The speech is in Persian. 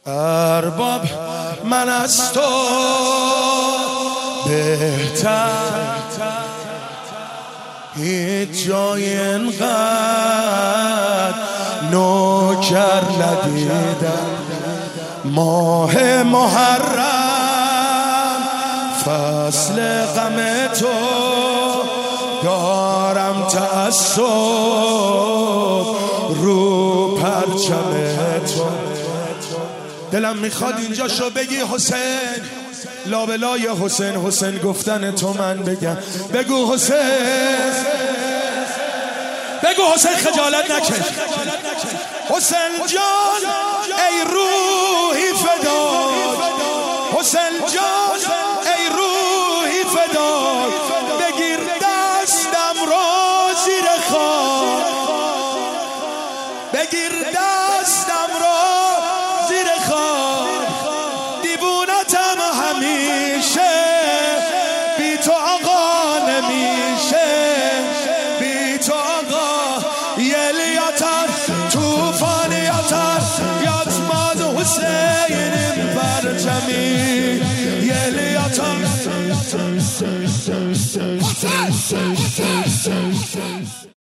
ارباب من از تو بهتر هیچ جای انقدر نوکر ندیدم. ماه محرم فصل غم تو دارم تعصب رو پرچم تو. دلم میخواد اینجا شو بگی حسین، لابلای حسین حسین گفتن تو من بگم. بگو حسین، بگو حسین خجالت نکش. حسین جان ای روحی فدای، حسین جان ای روحی فدای. بگیر دستم رو زیر خاک، بگیر دستم رو زیر خاک. دیوونتم همیشه بی تو آقا نمیشه، بی تو آقا یلیاتر توفانیاتر یاتماز حسینیم پرچمی یلیاتر.